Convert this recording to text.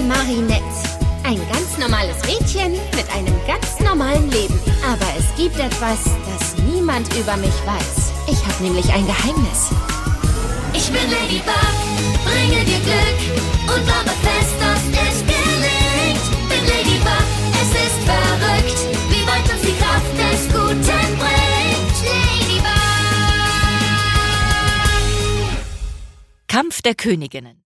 Marinette. Ein ganz normales Mädchen mit einem ganz normalen Leben. Aber es gibt etwas, das niemand über mich weiß. Ich habe nämlich ein Geheimnis. Ich bin Ladybug, bringe dir Glück und glaube fest, dass es gelingt. Bin Ladybug, es ist verrückt, wie weit uns die Kraft des Guten bringt. Ladybug. Kampf der Königinnen.